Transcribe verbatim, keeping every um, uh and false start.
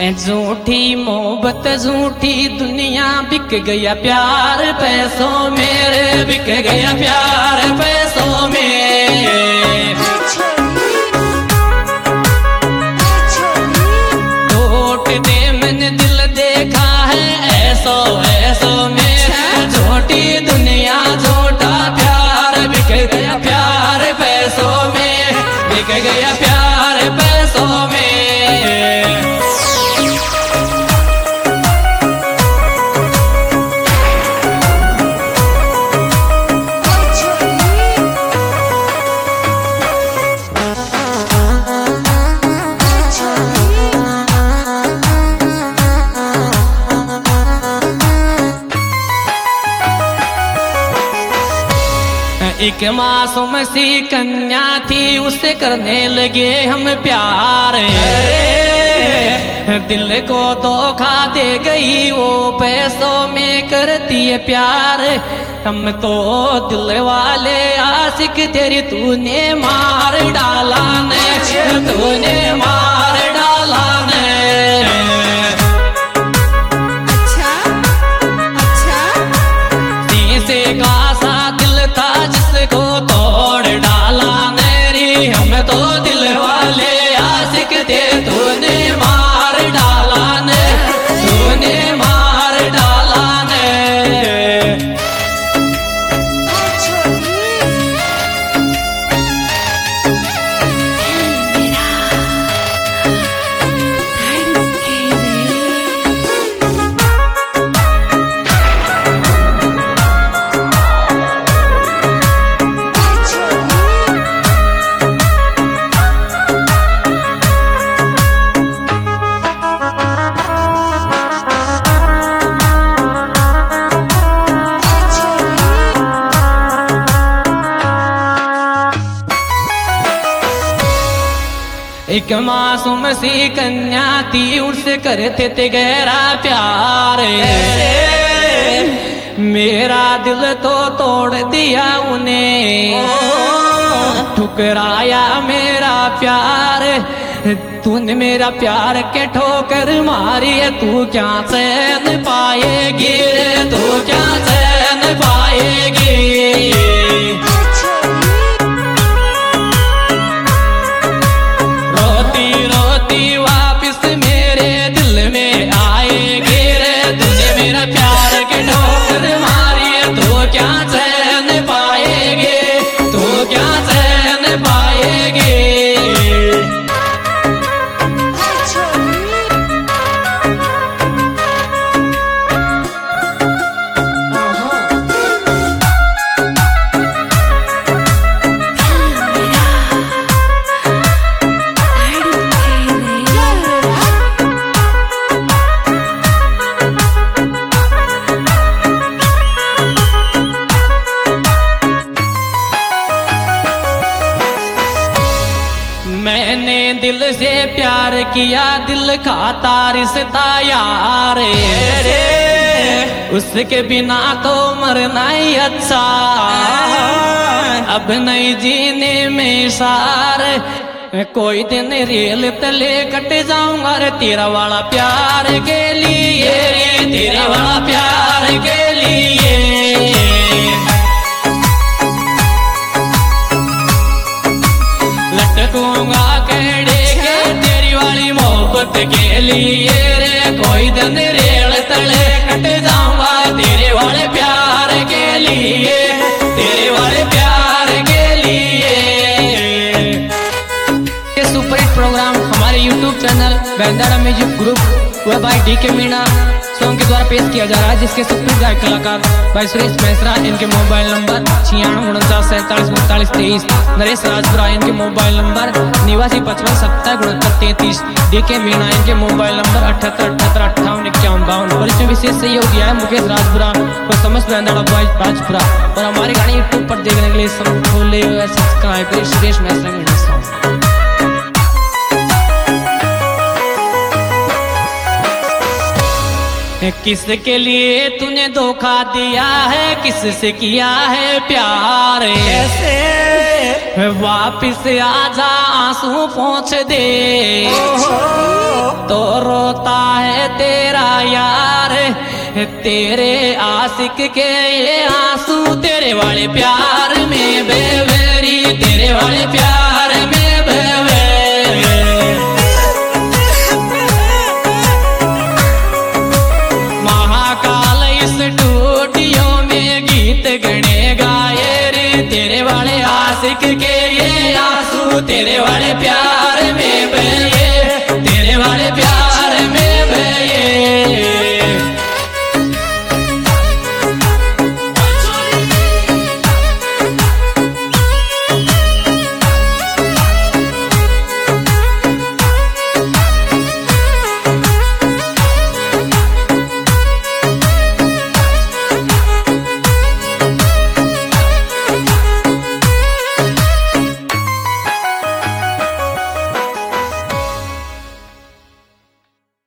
झूठी मोहब्बत झूठी दुनिया बिक गया प्यार पैसों मेरे बिक गया प्यार पैसों में। टूट दे मैंने दिल देखा है ऐसो ऐसो में। झूठी दुनिया झूठा प्यार बिक गया प्यार पैसों में बिक गया प्यार पैसों में। एक मासूम सी कन्या थी उससे करने लगे हम प्यार। दिल को धोखा दे गई वो पैसों में करती है प्यार। हम तो दिल वाले आशिक तेरी तूने मार डाला ने तूने मार डाला ने। अच्छा अच्छा शीशे का सा दिल था जिसको तोड़ डाला नेरी। हम तो दिल वाले आशिक थे तूने मार डाला ने तूने मार डाला ने। एक मासूम सी कन्या थी उससे करते थे गहरा प्यार। मेरा दिल तो तोड़ दिया उन्हें ठुकराया मेरा प्यार। तूने मेरा प्यार के ठोकर मारी है तू क्या चैन पाएगी तू क्या चैन पाएगी। क्या चैन पाएगे तू क्या चैन पाएगे। मैंने दिल से प्यार किया दिल खाता रिश्ता यार रे। उसके बिना तो मरना ही अच्छा अब नहीं जीने में सार। कोई दिन रेल तले कट जाऊंगा रे तेरा वाला प्यार के लिए तेरा वाला प्यार के लिए। लटकूंगा कड़े के तेरी वाली मोहब्बत के लिए रे। कोई दिन रेल तले कट जाऊंगा तेरे वाले प्यार के लिए तेरे वाले प्यार के लिए। ये सुपर हिट प्रोग्राम हमारे YouTube channel Baindara music group व भाई डी के मीणा सॉन्ग के द्वारा पेश किया जा रहा है जिसके सुपर गायक कलाकार भाई सुरेश मैसरा। इनके मोबाइल नंबर छियानवे उनचास सैंतालीस उनतालीस तेईस। नरेश राजपुरा इनके मोबाइल नंबर निवासी पचपन सत्तर उनहत्तर तैंतीस। डी के मीणा इनके मोबाइल नंबर अठहत्तर अठहत्तर अट्ठावन इक्यावन बावन। और इसमें विशेष सहयोग दिया है मुकेश राजपुरा और समस्त बैंदाड़ा बॉयज राजपुरा। और हमारे गाने यूट्यूब पर देखने के लिए सब खोले सब्सक्राइब करें सुरेश मैसरा सॉन्ग। किसके लिए तूने धोखा दिया है किससे किया है प्यार ऐसे वापिस आजा आंसू पोंछ दे तो रोता है तेरा यार, तेरे आशिक के ये आंसू तेरे वाले प्यार में बेवेरी, तेरे वाले प्यार